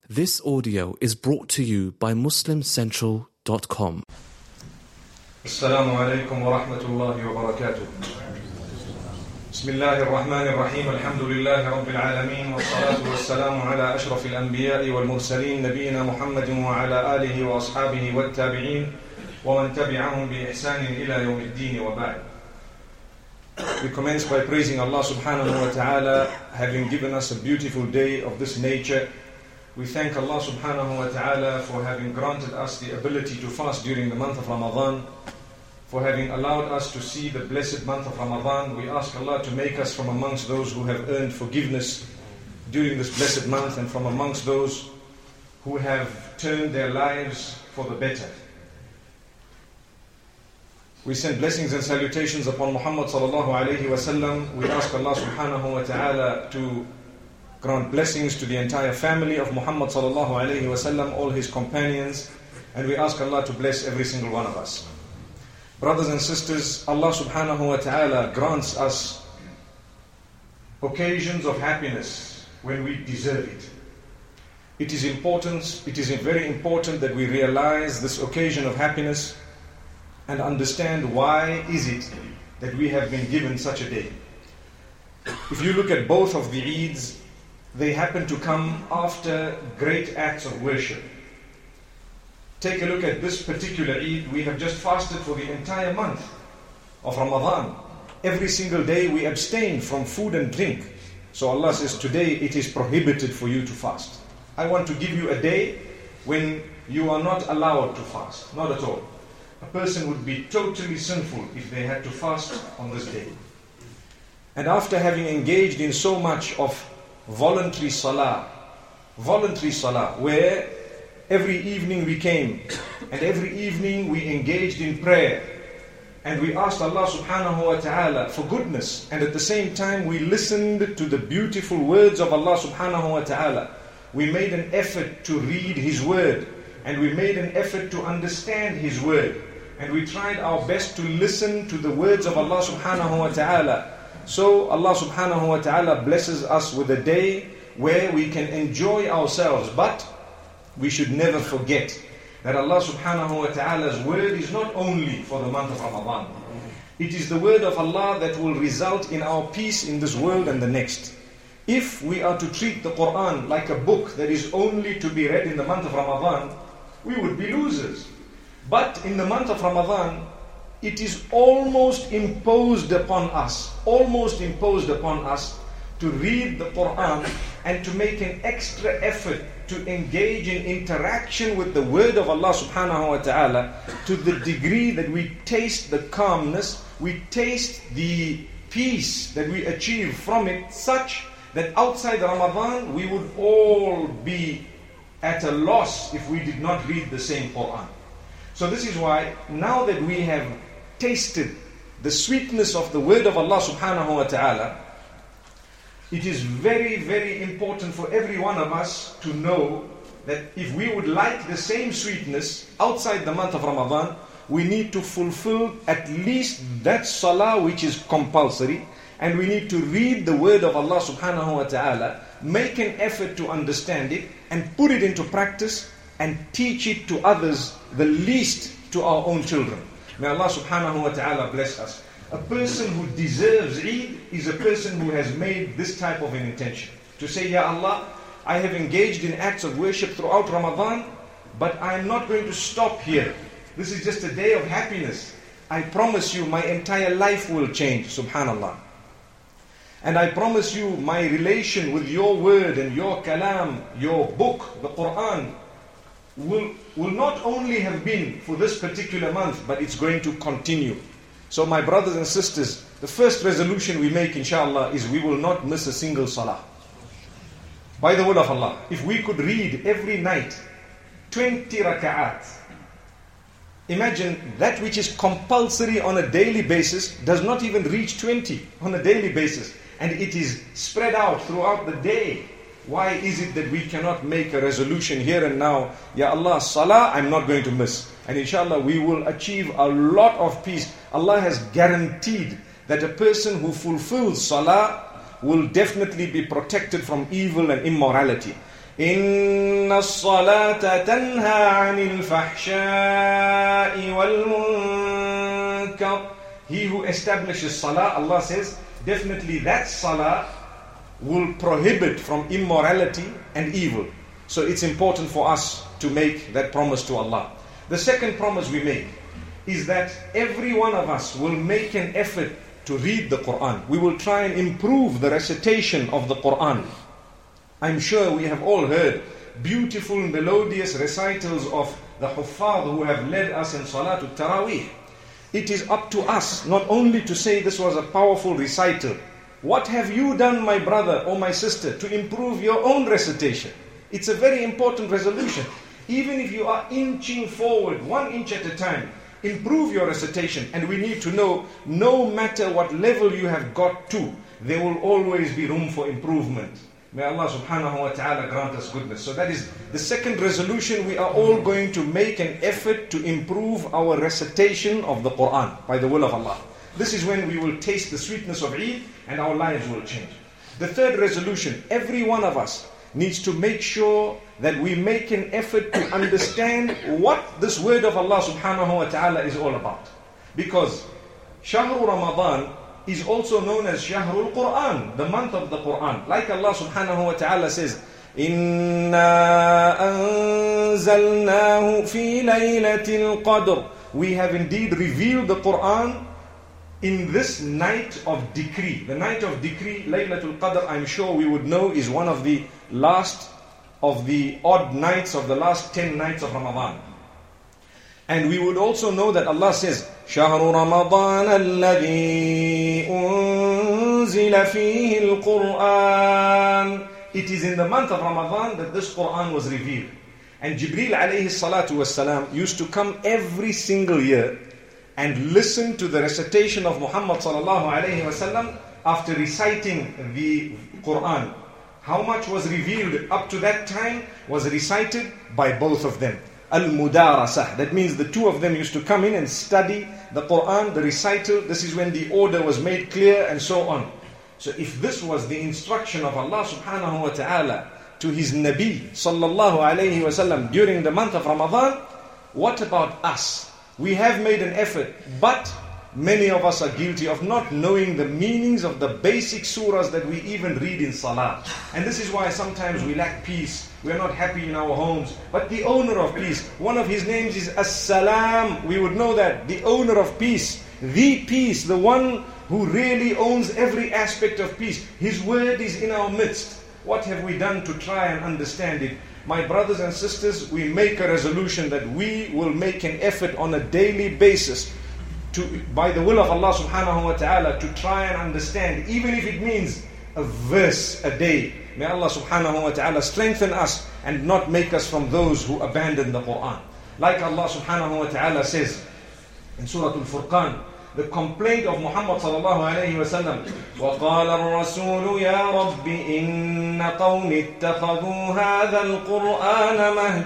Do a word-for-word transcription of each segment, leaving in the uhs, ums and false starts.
This audio is brought to you by Muslim Central dot com. Assalamu alaikum wa rahmatullahi wa barakatuh. Bismillahir Rahmanir Rahim. Alhamdulillahi Rabbil Alameen. Wa salatu wa salamu ala ashrafil anbiya'i wal mursaleen. Nabiyyina Muhammadin wa ala alihi wa ashabihi wa tabi'een. Wa man tabi'ahum bi ihsanin ila yawmiddin wa ba'd. We commence by praising Allah subhanahu wa ta'ala, having given us a beautiful day of this nature. We thank Allah subhanahu wa ta'ala for having granted us the ability to fast during the month of Ramadan, for having allowed us to see the blessed month of Ramadan. We ask Allah to make us from amongst those who have earned forgiveness during this blessed month and from amongst those who have turned their lives for the better. We send blessings and salutations upon Muhammad sallallahu alayhi wa sallam. We ask Allah subhanahu wa ta'ala to grant blessings to the entire family of Muhammad sallallahu alayhi wa sallam, all his companions, and we ask Allah to bless every single one of us. Brothers and sisters, Allah subhanahu wa ta'ala grants us occasions of happiness when we deserve it. It is important, it is very important that we realize this occasion of happiness and understand why is it that we have been given such a day. If you look at both of the Eids, they happen to come after great acts of worship. Take a look at this particular Eid. We have just fasted for the entire month of Ramadan. Every single day we abstain from food and drink. So Allah says, today it is prohibited for you to fast. I want to give you a day when you are not allowed to fast. Not at all. A person would be totally sinful if they had to fast on this day. And after having engaged in so much of voluntary salah, voluntary salah, where every evening we came and every evening we engaged in prayer and we asked Allah subhanahu wa ta'ala for goodness, and at the same time we listened to the beautiful words of Allah subhanahu wa ta'ala. We made an effort to read His word and we made an effort to understand His word, and we tried our best to listen to the words of Allah subhanahu wa ta'ala. So Allah subhanahu wa ta'ala blesses us with a day where we can enjoy ourselves. But we should never forget that Allah subhanahu wa ta'ala's word is not only for the month of Ramadan. It is the word of Allah that will result in our peace in this world and the next. If we are to treat the Quran like a book that is only to be read in the month of Ramadan, we would be losers. But in the month of Ramadan, it is almost imposed upon us, almost imposed upon us to read the Quran and to make an extra effort to engage in interaction with the word of Allah subhanahu wa ta'ala, to the degree that we taste the calmness, we taste the peace that we achieve from it, such that outside Ramadan we would all be at a loss if we did not read the same Quran. So this is why, now that we have tasted the sweetness of the word of Allah subhanahu wa ta'ala, it is very, very important for every one of us to know that if we would like the same sweetness outside the month of Ramadan, we need to fulfill at least that salah which is compulsory, and we need to read the word of Allah subhanahu wa ta'ala, make an effort to understand it and put it into practice and teach it to others, the least to our own children. May Allah subhanahu wa ta'ala bless us. A person who deserves Eid is a person who has made this type of an intention. To say, Ya Allah, I have engaged in acts of worship throughout Ramadan, but I am not going to stop here. This is just a day of happiness. I promise you my entire life will change, subhanallah. And I promise you my relation with your word and your kalam, your book, the Quran, will will not only have been for this particular month, but it's going to continue. So my brothers and sisters, the first resolution we make inshallah is we will not miss a single salah. By the word of Allah, if we could read every night twenty raka'at, imagine that which is compulsory on a daily basis does not even reach twenty on a daily basis, and it is spread out throughout the day. Why is it that we cannot make a resolution here and now? Ya Allah, salah I'm not going to miss. And inshallah we will achieve a lot of peace. Allah has guaranteed that a person who fulfills salah will definitely be protected from evil and immorality. إِنَّ الصَّلَاةَ تَنْهَى عَنِ الْفَحْشَاءِ وَالْمُنكَرِ. He who establishes salah, Allah says, definitely that salah will prohibit from immorality and evil. So it's important for us to make that promise to Allah. The second promise we make is that every one of us will make an effort to read the Quran. We will try and improve the recitation of the Quran. I'm sure we have all heard beautiful melodious recitals of the Huffaz who have led us in Salatul Taraweeh. It is up to us not only to say this was a powerful recital. What have you done, my brother or my sister, to improve your own recitation? It's a very important resolution. Even if you are inching forward one inch at a time, improve your recitation. And we need to know, no matter what level you have got to, there will always be room for improvement. May Allah subhanahu wa ta'ala grant us goodness. So that is the second resolution. We are all going to make an effort to improve our recitation of the Quran by the will of Allah. This is when we will taste the sweetness of Eid and our lives will change. The third resolution, every one of us needs to make sure that we make an effort to understand what this word of Allah subhanahu wa ta'ala is all about. Because Shahru Ramadan is also known as Shahrul Quran, the month of the Quran. Like Allah subhanahu wa ta'ala says, Inna anzalnahu fi laylatil qadr. We have indeed revealed the Quran in this night of decree. The night of decree, Laylatul Qadr, I'm sure we would know, is one of the last of the odd nights of the last ten nights of Ramadan. And we would also know that Allah says, شهر رمضان الذي أنزل فيه القرآن. It is in the month of Ramadan that this Quran was revealed. And Jibreel alayhi salatu wasalam used to come every single year and listen to the recitation of Muhammad sallallahu alayhi wasallam after reciting the Quran. How much was revealed up to that time was recited by both of them. Al-Mudarasah. That means the two of them used to come in and study the Quran, the recital. This is when the order was made clear and so on. So if this was the instruction of Allah subhanahu wa ta'ala to His Nabi sallallahu alayhi wasallam during the month of Ramadan, what about us? We have made an effort, but many of us are guilty of not knowing the meanings of the basic surahs that we even read in Salah. And this is why sometimes we lack peace. We are not happy in our homes. But the owner of peace, one of His names is As-Salam. We would know that. The owner of peace. The peace. The one who really owns every aspect of peace. His word is in our midst. What have we done to try and understand it? My brothers and sisters, we make a resolution that we will make an effort on a daily basis to, by the will of Allah subhanahu wa ta'ala, to try and understand, even if it means a verse a day. May Allah subhanahu wa ta'ala strengthen us and not make us from those who abandon the Quran. Like Allah subhanahu wa ta'ala says in Surah Al-Furqan, the complaint of Muhammad sallallahu alayhi wa sallam, وَقَالَ الرَّسُولُ يَا رَبِّ إِنَّ قَوْمِ اتَّخَذُوا هَذَا الْقُرْآنَ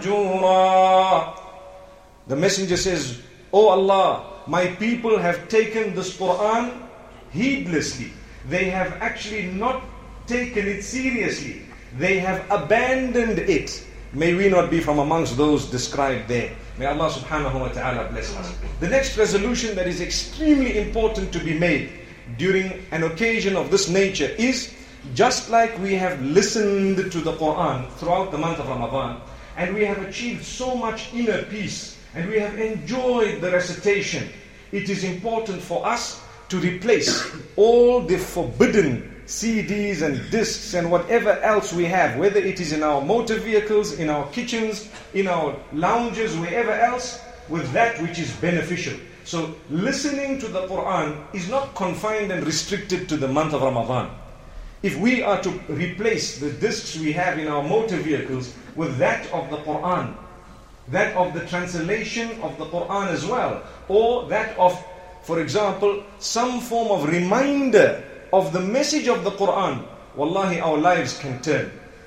مَهْجُورًا. The messenger says, O Allah, my people have taken this Quran heedlessly. They have actually not taken it seriously. They have abandoned it. May we not be from amongst those described there. May Allah subhanahu wa ta'ala bless us. The next resolution that is extremely important to be made during an occasion of this nature is, just like we have listened to the Quran throughout the month of Ramadan, and we have achieved so much inner peace, and we have enjoyed the recitation, it is important for us to replace all the forbidden C Ds and discs and whatever else we have, whether it is in our motor vehicles, in our kitchens, in our lounges, wherever else, with that which is beneficial. So listening to the Quran is not confined and restricted to the month of Ramadan. If we are to replace the discs we have in our motor vehicles with that of the Quran, that of the translation of the Quran as well, or that of, for example, some form of reminder of the message of the Quran, wallahi, our lives can turn.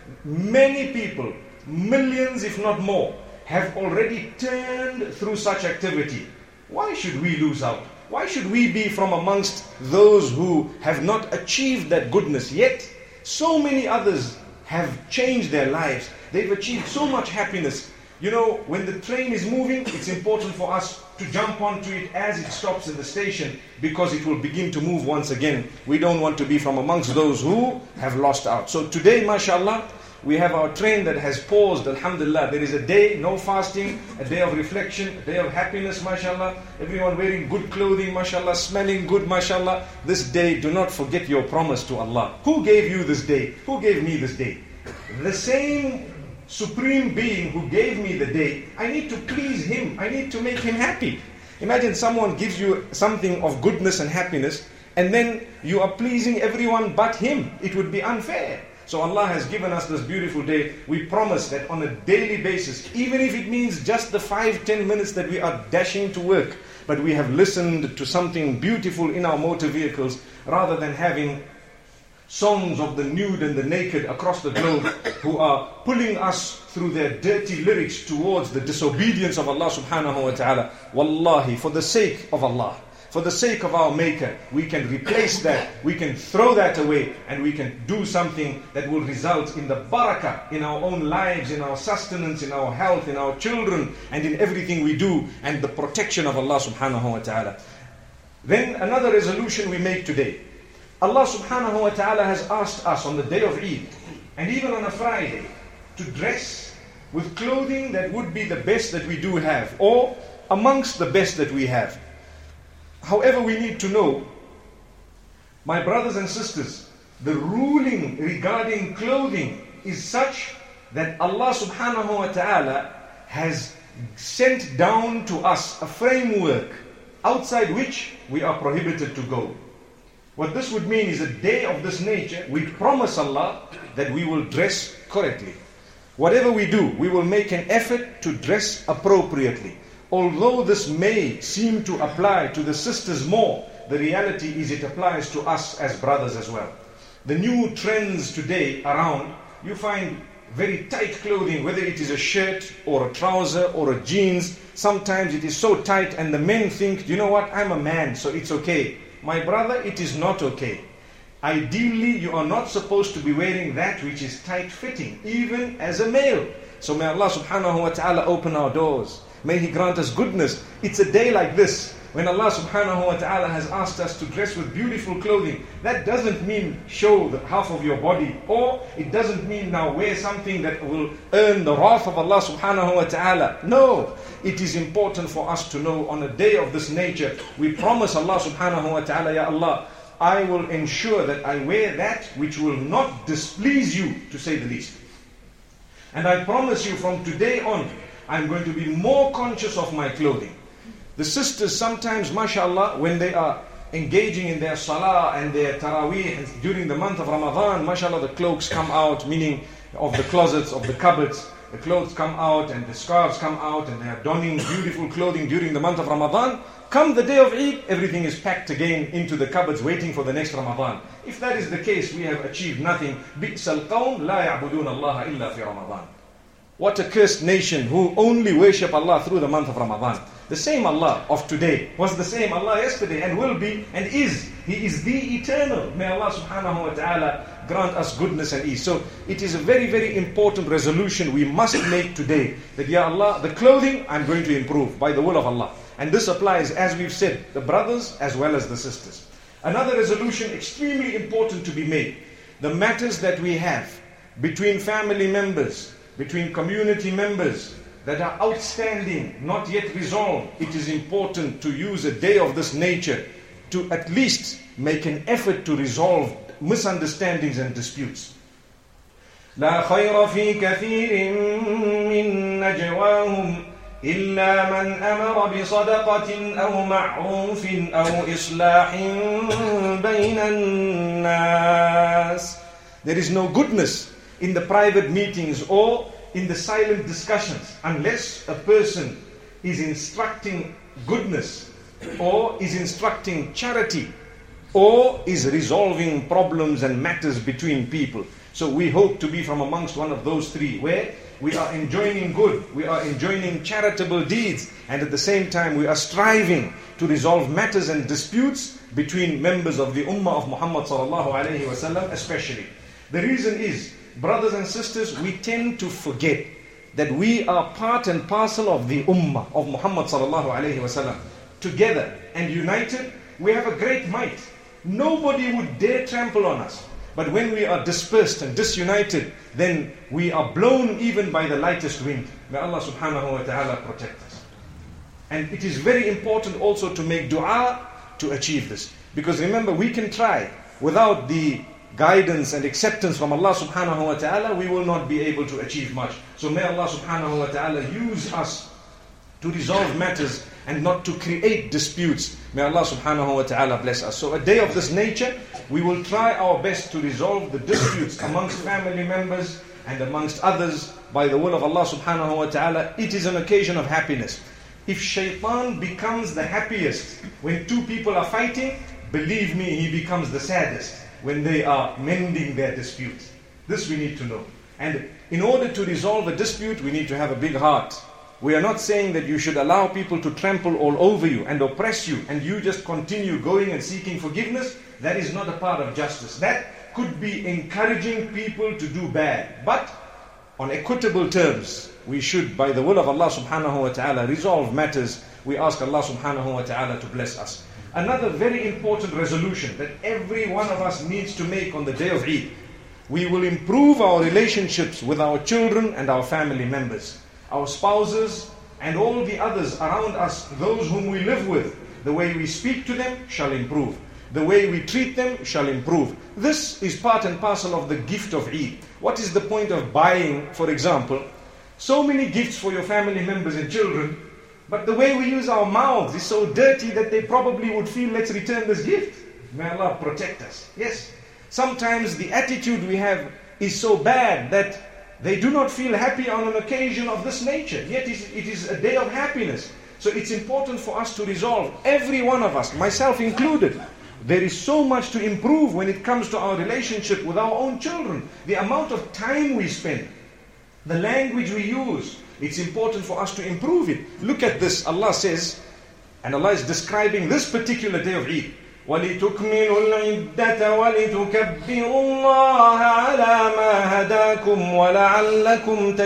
Many people, millions if not more, have already turned through such activity. Why should we lose out? Why should we be from amongst those who have not achieved that goodness? Yet, so many others have changed their lives. They've achieved so much happiness. You know, when the train is moving, it's important for us to jump onto it as it stops in the station, because it will begin to move once again. We don't want to be from amongst those who have lost out. So today, mashallah, we have our train that has paused, alhamdulillah. There is a day, no fasting, a day of reflection, a day of happiness, mashallah. Everyone wearing good clothing, mashallah, smelling good, mashallah. This day, do not forget your promise to Allah. Who gave you this day? Who gave me this day? The same Supreme Being who gave me the day, I need to please Him. I need to make Him happy. Imagine someone gives you something of goodness and happiness, and then you are pleasing everyone but Him. It would be unfair. So Allah has given us this beautiful day. We promise that on a daily basis, even if it means just the five, ten minutes that we are dashing to work, but we have listened to something beautiful in our motor vehicles, rather than having songs of the nude and the naked across the globe who are pulling us through their dirty lyrics towards the disobedience of Allah subhanahu wa ta'ala. Wallahi, for the sake of Allah, for the sake of our Maker, we can replace that, we can throw that away, and we can do something that will result in the barakah in our own lives, in our sustenance, in our health, in our children, and in everything we do, and the protection of Allah subhanahu wa ta'ala. Then another resolution we make today. Allah subhanahu wa ta'ala has asked us on the day of Eid, and even on a Friday, to dress with clothing that would be the best that we do have, or amongst the best that we have. However, we need to know, my brothers and sisters, the ruling regarding clothing is such that Allah subhanahu wa ta'ala has sent down to us a framework outside which we are prohibited to go. What this would mean is a day of this nature, we promise Allah that we will dress correctly. Whatever we do, we will make an effort to dress appropriately. Although this may seem to apply to the sisters more, the reality is it applies to us as brothers as well. The new trends today around, you find very tight clothing, whether it is a shirt or a trouser or a jeans. Sometimes it is so tight and the men think, you know what, I'm a man, so it's okay. My brother, it is not okay. Ideally, you are not supposed to be wearing that which is tight-fitting, even as a male. So may Allah subhanahu wa ta'ala open our doors. May He grant us goodness. It's a day like this, when Allah subhanahu wa ta'ala has asked us to dress with beautiful clothing. That doesn't mean show the half of your body, or it doesn't mean now wear something that will earn the wrath of Allah subhanahu wa ta'ala. No, it is important for us to know on a day of this nature, we promise Allah subhanahu wa ta'ala, Ya Allah, I will ensure that I wear that which will not displease you, to say the least. And I promise you from today on, I'm going to be more conscious of my clothing. The sisters sometimes, mashallah, when they are engaging in their salah and their taraweeh during the month of Ramadan, mashallah, the cloaks come out, meaning of the closets, of the cupboards. The clothes come out and the scarves come out, and they are donning beautiful clothing during the month of Ramadan. Come the day of Eid, everything is packed again into the cupboards waiting for the next Ramadan. If that is the case, we have achieved nothing. بِئْسَ الْقَوْمِ لَا يَعْبُدُونَ اللَّهَ إِلَّا فِي رَمَضَانِ. What a cursed nation who only worship Allah through the month of Ramadan. The same Allah of today was the same Allah yesterday and will be and is. He is the eternal. May Allah subhanahu wa ta'ala grant us goodness and ease. So it is a very, very important resolution we must make today. That Ya Allah, the clothing I'm going to improve by the will of Allah. And this applies, as we've said, the brothers as well as the sisters. Another resolution extremely important to be made. The matters that we have between family members, between community members that are outstanding, not yet resolved, it is important to use a day of this nature to at least make an effort to resolve misunderstandings and disputes. لا خير في كثير من نجواهم إلا من أمر بصدقة أو معروف أو إصلاح بين الناس. There is no goodness in the private meetings or in the silent discussions unless a person is instructing goodness or is instructing charity or is resolving problems and matters between people. So we hope to be from amongst one of those three, where we are enjoining good, we are enjoining charitable deeds, and at the same time we are striving to resolve matters and disputes between members of the Ummah of Muhammad sallallahu alaihi wasallam especially. The reason is brothers and sisters, we tend to forget that we are part and parcel of the ummah of Muhammad sallallahu alayhi wa sallam. Together and united, we have a great might. Nobody would dare trample on us. But when we are dispersed and disunited, then we are blown even by the lightest wind. May Allah subhanahu wa ta'ala protect us. And it is very important also to make dua to achieve this. Because remember, we can try. Without the guidance and acceptance from Allah subhanahu wa ta'ala, we will not be able to achieve much. So may Allah subhanahu wa ta'ala use us to resolve matters and not to create disputes. May Allah subhanahu wa ta'ala bless us. So a day of this nature, we will try our best to resolve the disputes amongst family members and amongst others by the will of Allah subhanahu wa ta'ala. It is an occasion of happiness. If shaitan becomes the happiest when two people are fighting, believe me, he becomes the saddest when they are mending their disputes. This we need to know. And in order to resolve a dispute, we need to have a big heart. We are not saying that you should allow people to trample all over you and oppress you and you just continue going and seeking forgiveness. That is not a part of justice. That could be encouraging people to do bad. But on equitable terms, we should, by the will of Allah subhanahu wa ta'ala, resolve matters. We ask Allah subhanahu wa ta'ala to bless us. Another very important resolution that every one of us needs to make on the day of Eid. We will improve our relationships with our children and our family members, our spouses and all the others around us, those whom we live with. The way we speak to them shall improve. The way we treat them shall improve. This is part and parcel of the gift of Eid. What is the point of buying, for example, so many gifts for your family members and children, but the way we use our mouths is so dirty that they probably would feel, let's return this gift. May Allah protect us. Yes, sometimes the attitude we have is so bad that they do not feel happy on an occasion of this nature. Yet it is a day of happiness. So it's important for us to resolve, every one of us, myself included. There is so much to improve when it comes to our relationship with our own children. The amount of time we spend, the language we use, it's important for us to improve it. Look at this. Allah says, and Allah is describing this particular day of Eid. وَلِتُكْمِلُوا الْعِدَّةَ وَلِتُكَبِّرُوا اللَّهَ عَلَى مَا هَدَاكُمْ وَلَعَلَّكُمْ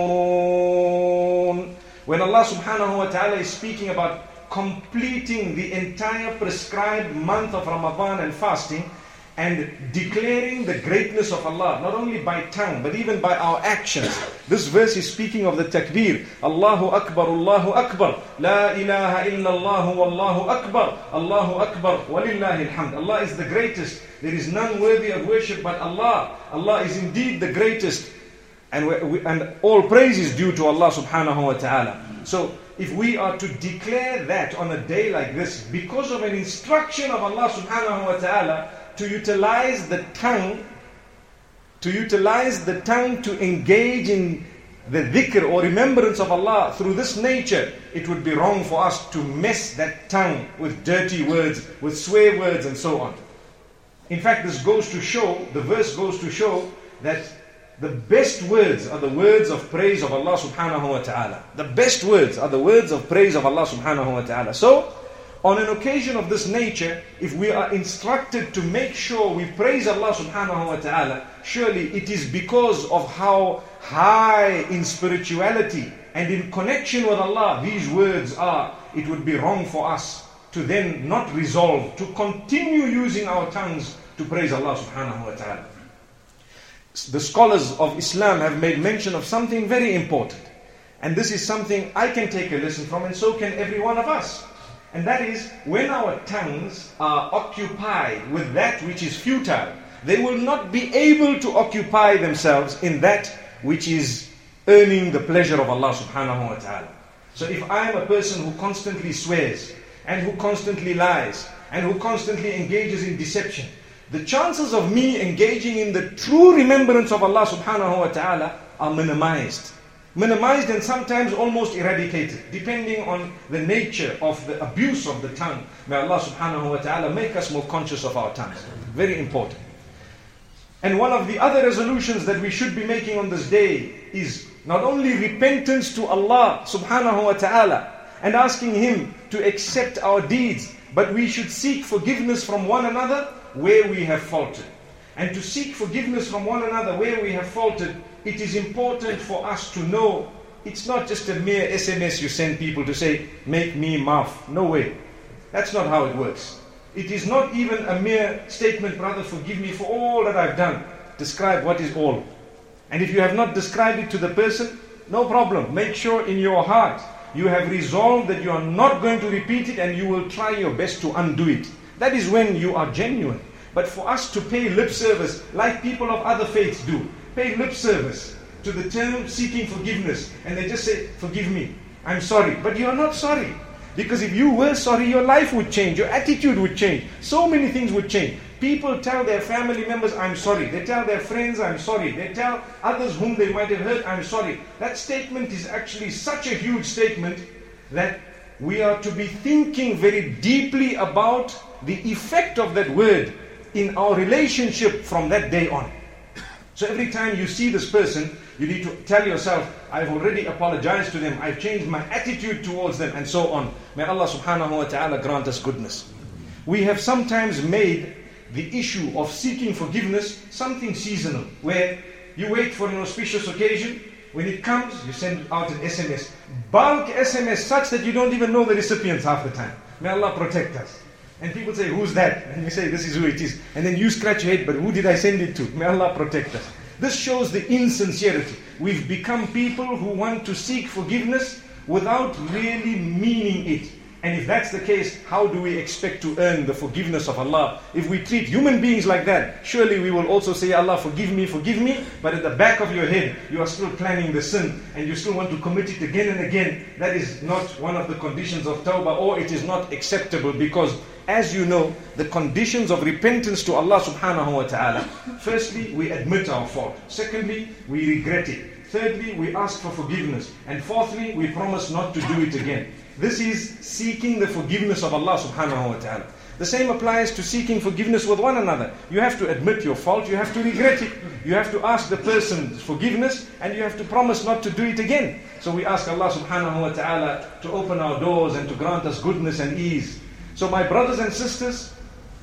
تَشْكُرُونَ. When Allah subhanahu wa ta'ala is speaking about completing the entire prescribed month of Ramadan and fasting, and declaring the greatness of Allah, not only by tongue, but even by our actions. This verse is speaking of the takbir. Allahu Akbar, Allahu Akbar. La ilaha illallah, Wallahu Akbar. Allahu Akbar, walillahi alhamd. Allah is the greatest. There is none worthy of worship but Allah. Allah is indeed the greatest. And, we, and all praise is due to Allah subhanahu wa ta'ala. So, if we are to declare that on a day like this, because of an instruction of Allah subhanahu wa ta'ala, to utilize the tongue, to utilize the tongue to engage in the dhikr or remembrance of Allah through this nature, it would be wrong for us to mess that tongue with dirty words, with swear words and so on. In fact, this goes to show, the verse goes to show that the best words are the words of praise of Allah subhanahu wa ta'ala. The best words are the words of praise of Allah subhanahu wa ta'ala. So, on an occasion of this nature, if we are instructed to make sure we praise Allah subhanahu wa ta'ala, surely it is because of how high in spirituality and in connection with Allah these words are. It would be wrong for us to then not resolve, to continue using our tongues to praise Allah subhanahu wa ta'ala. The scholars of Islam have made mention of something very important. And this is something I can take a lesson from, and so can every one of us. And that is, when our tongues are occupied with that which is futile, they will not be able to occupy themselves in that which is earning the pleasure of Allah subhanahu wa ta'ala. So if I am a person who constantly swears, and who constantly lies, and who constantly engages in deception, the chances of me engaging in the true remembrance of Allah subhanahu wa ta'ala are minimized. Minimized and sometimes almost eradicated, depending on the nature of the abuse of the tongue. May Allah subhanahu wa ta'ala make us more conscious of our tongues. Very important. And one of the other resolutions that we should be making on this day is not only repentance to Allah subhanahu wa ta'ala and asking Him to accept our deeds, but we should seek forgiveness from one another where we have faltered. and to seek forgiveness from one another where we have faltered, it is important for us to know it's not just a mere S M S you send people to say, make me maaf. No way. That's not how it works. It is not even a mere statement, brother, forgive me for all that I've done. Describe what is all. And if you have not described it to the person, no problem. Make sure in your heart you have resolved that you are not going to repeat it and you will try your best to undo it. That is when you are genuine. But for us to pay lip service like people of other faiths do, pay lip service to the term seeking forgiveness, and they just say, forgive me, I'm sorry. But you are not sorry. Because if you were sorry, your life would change, your attitude would change, so many things would change. People tell their family members, I'm sorry. They tell their friends, I'm sorry. They tell others whom they might have hurt, I'm sorry. That statement is actually such a huge statement that we are to be thinking very deeply about the effect of that word in our relationship from that day on. So every time you see this person, you need to tell yourself, I've already apologized to them, I've changed my attitude towards them, and so on. May Allah subhanahu wa ta'ala grant us goodness. We have sometimes made the issue of seeking forgiveness something seasonal, where you wait for an auspicious occasion, when it comes, you send out an S M S. Bulk S M S such that you don't even know the recipients half the time. May Allah protect us. And people say, who's that? And you say, this is who it is. And then you scratch your head, but who did I send it to? May Allah protect us. This shows the insincerity. We've become people who want to seek forgiveness without really meaning it. And if that's the case, how do we expect to earn the forgiveness of Allah? If we treat human beings like that, surely we will also say, Allah, forgive me, forgive me. But at the back of your head, you are still planning the sin and you still want to commit it again and again. That is not one of the conditions of tawbah, or it is not acceptable, because as you know, the conditions of repentance to Allah subhanahu wa ta'ala, firstly, we admit our fault. Secondly, we regret it. Thirdly, we ask for forgiveness. And fourthly, we promise not to do it again. This is seeking the forgiveness of Allah subhanahu wa ta'ala. The same applies to seeking forgiveness with one another. You have to admit your fault, you have to regret it. You have to ask the person's forgiveness, and you have to promise not to do it again. So we ask Allah subhanahu wa ta'ala to open our doors and to grant us goodness and ease. So my brothers and sisters,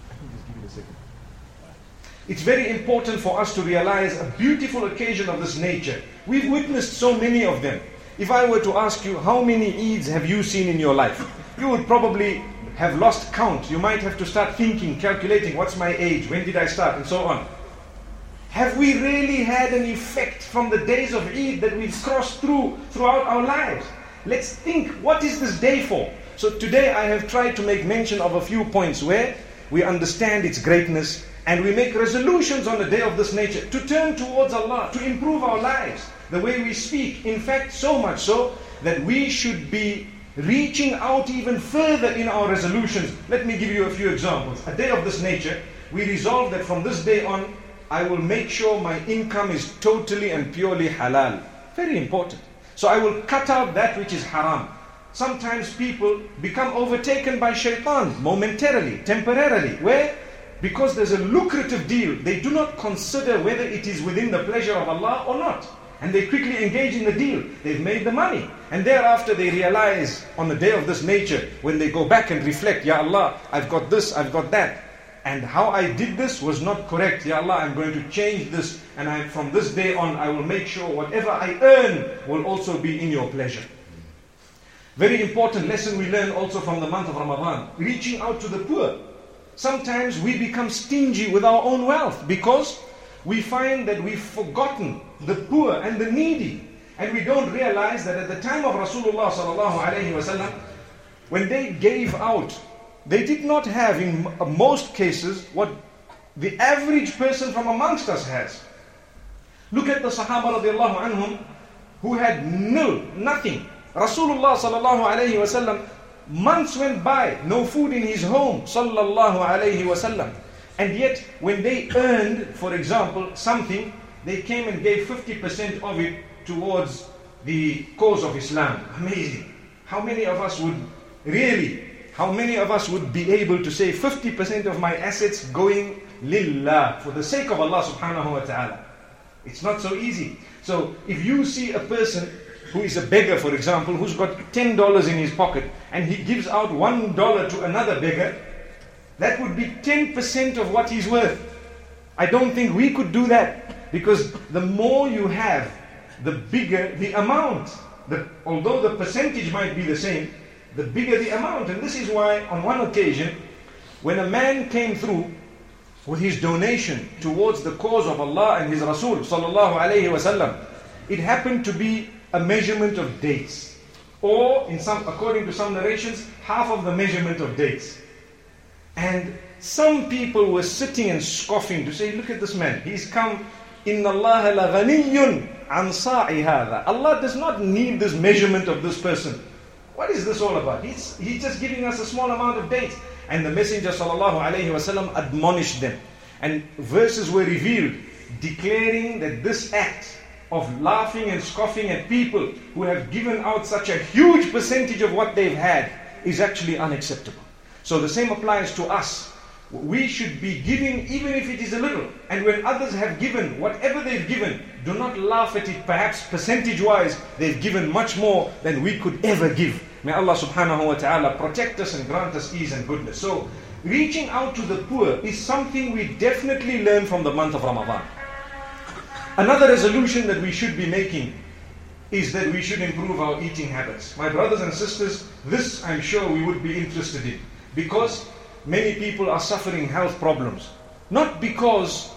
it's very important for us to realize a beautiful occasion of this nature. We've witnessed so many of them. If I were to ask you, how many Eids have you seen in your life? You would probably have lost count. You might have to start thinking, calculating, what's my age, when did I start, and so on. Have we really had an effect from the days of Eid that we've crossed through throughout our lives? Let's think, what is this day for? So today I have tried to make mention of a few points where we understand its greatness, and we make resolutions on a day of this nature to turn towards Allah, to improve our lives, the way we speak. In fact, so much so that we should be reaching out even further in our resolutions. Let me give you a few examples. A day of this nature, we resolve that from this day on, I will make sure my income is totally and purely halal. Very important. So I will cut out that which is haram. Sometimes people become overtaken by shaitan momentarily, temporarily, where because there's a lucrative deal, they do not consider whether it is within the pleasure of Allah or not. And they quickly engage in the deal. They've made the money. And thereafter they realize on a day of this nature, when they go back and reflect, Ya Allah, I've got this, I've got that. And how I did this was not correct. Ya Allah, I'm going to change this. And I, from this day on, I will make sure whatever I earn will also be in your pleasure. Very important lesson we learn also from the month of Ramadan. Reaching out to the poor. Sometimes we become stingy with our own wealth because we find that we've forgotten the poor and the needy. And we don't realize that at the time of Rasulullah sallallahu alaihi wasallam, when they gave out, they did not have in most cases what the average person from amongst us has. Look at the Sahaba radiallahu anhum who had nil, nothing. Rasulullah sallallahu alaihi wasallam, months went by, no food in his home, sallallahu alaihi wasallam. And yet, when they earned, for example, something, they came and gave fifty percent of it towards the cause of Islam. Amazing. How many of us would really, how many of us would be able to say fifty percent of my assets going lillah, for the sake of Allah subhanahu wa ta'ala? It's not so easy. So, if you see a person who is a beggar, for example, who's got ten dollars in his pocket, and he gives out one dollar to another beggar, that would be ten percent of what he's worth. I don't think we could do that, because the more you have, the bigger the amount. The, although the percentage might be the same, the bigger the amount. And this is why on one occasion, when a man came through with his donation towards the cause of Allah and His Rasul sallallahu alayhi wasallam, it happened to be a measurement of dates, or in some, according to some narrations, half of the measurement of dates. And some people were sitting and scoffing to say, look at this man, he's come, inna Allah la ghaniyyun an sa'i hadha. Allah does not need this measurement of this person. What is this all about? He's, he's just giving us a small amount of dates. And the Messenger sallallahu alayhi wasallam admonished them. And verses were revealed declaring that this act of laughing and scoffing at people who have given out such a huge percentage of what they've had is actually unacceptable. So the same applies to us. We should be giving even if it is a little. And when others have given whatever they've given, do not laugh at it. Perhaps percentage-wise, they've given much more than we could ever give. May Allah subhanahu wa ta'ala protect us and grant us ease and goodness. So, reaching out to the poor is something we definitely learn from the month of Ramadan. Another resolution that we should be making is that we should improve our eating habits. My brothers and sisters, this I'm sure we would be interested in, because many people are suffering health problems. Not because,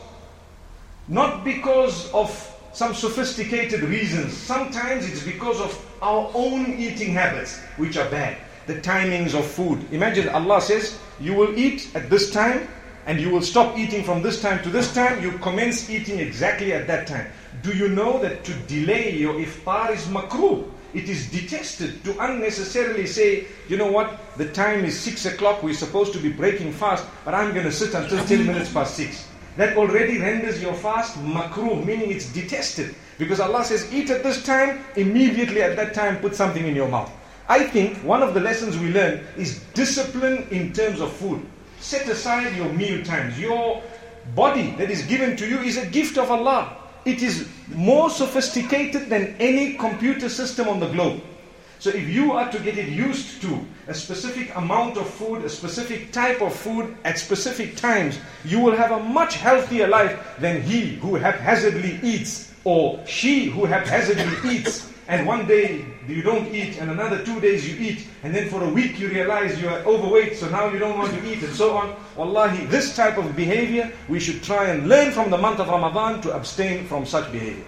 not because of some sophisticated reasons. Sometimes it's because of our own eating habits, which are bad. The timings of food. Imagine Allah says, you will eat at this time, and you will stop eating from this time to this time. You commence eating exactly at that time. Do you know that to delay your iftar is makruh? It is detested to unnecessarily say, you know what, the time is six o'clock, we're supposed to be breaking fast, but I'm going to sit until ten minutes past six. That already renders your fast makruh, meaning it's detested. Because Allah says, eat at this time, immediately at that time put something in your mouth. I think one of the lessons we learn is discipline in terms of food. Set aside your meal times. Your body that is given to you is a gift of Allah. It is more sophisticated than any computer system on the globe. So if you are to get it used to a specific amount of food, a specific type of food at specific times, you will have a much healthier life than he who haphazardly eats, or she who haphazardly eats. And one day you don't eat, and another two days you eat, and then for a week you realize you are overweight, so now you don't want to eat, and so on. Wallahi, this type of behavior, we should try and learn from the month of Ramadan to abstain from such behavior.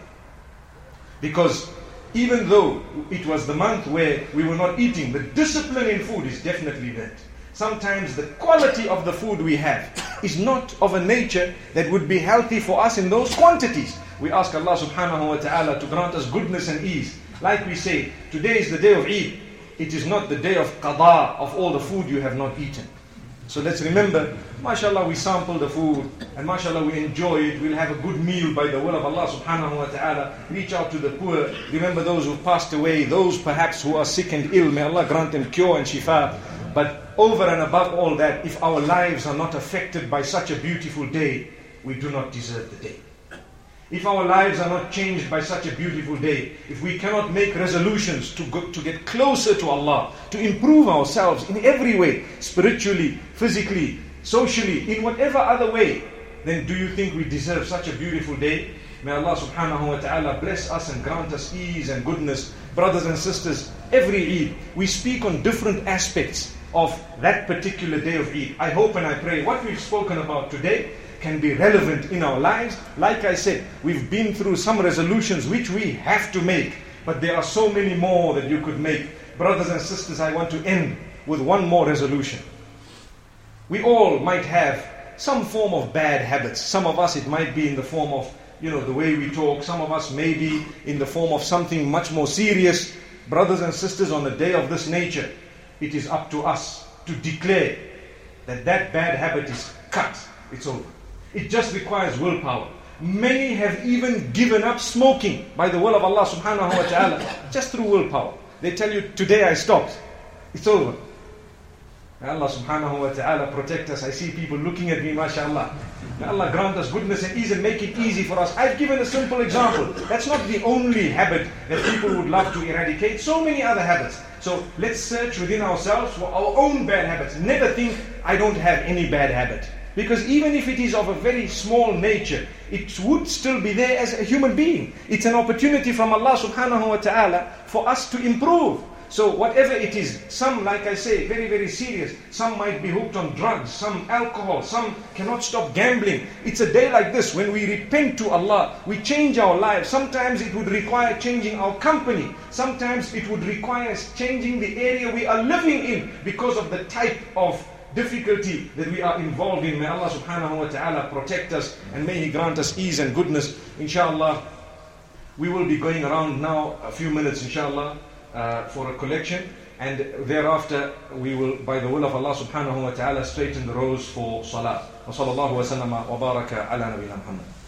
Because even though it was the month where we were not eating, the discipline in food is definitely learned. Sometimes the quality of the food we have is not of a nature that would be healthy for us in those quantities. We ask Allah subhanahu wa ta'ala to grant us goodness and ease. Like we say, today is the day of Eid. It is not the day of qada, of all the food you have not eaten. So let's remember, mashallah, we sample the food, and mashallah, we enjoy it. We'll have a good meal by the will of Allah subhanahu wa ta'ala. Reach out to the poor. Remember those who passed away, those perhaps who are sick and ill. May Allah grant them cure and shifa. But over and above all that, if our lives are not affected by such a beautiful day, we do not deserve the day. If our lives are not changed by such a beautiful day, if we cannot make resolutions to go, to get closer to Allah, to improve ourselves in every way, spiritually, physically, socially, in whatever other way, then do you think we deserve such a beautiful day? May Allah subhanahu wa ta'ala bless us and grant us ease and goodness. Brothers and sisters, every Eid, we speak on different aspects of that particular day of Eid. I hope and I pray what we've spoken about today can be relevant in our lives. Like I said, we've been through some resolutions which we have to make, but there are so many more that you could make. Brothers and sisters, I want to end with one more resolution. We all might have some form of bad habits. Some of us, it might be in the form of, you know, the way we talk. Some of us may be in the form of something much more serious. Brothers and sisters, on a day of this nature, it is up to us to declare that that bad habit is cut. It's over. It just requires willpower. Many have even given up smoking by the will of Allah subhanahu wa ta'ala, just through willpower. They tell you, today I stopped. It's over. May Allah subhanahu wa ta'ala protect us. I see people looking at me, mashallah. May Allah grant us goodness and ease and make it easy for us. I've given a simple example. That's not the only habit that people would love to eradicate. So many other habits. So let's search within ourselves for our own bad habits. Never think, I don't have any bad habit. Because even if it is of a very small nature, it would still be there as a human being. It's an opportunity from Allah subhanahu wa ta'ala for us to improve. So whatever it is, some, like I say, very, very serious. Some might be hooked on drugs, some alcohol, some cannot stop gambling. It's a day like this when we repent to Allah, we change our lives. Sometimes it would require changing our company. Sometimes it would require changing the area we are living in because of the type of difficulty that we are involved in. May Allah subhanahu wa ta'ala protect us and may He grant us ease and goodness. Inshallah, we will be going around now a few minutes, inshallah, uh, for a collection. And thereafter, we will, by the will of Allah subhanahu wa ta'ala, straighten the rows for salah. Wa sallallahu wa sallama wa baraka ala nabina Muhammad.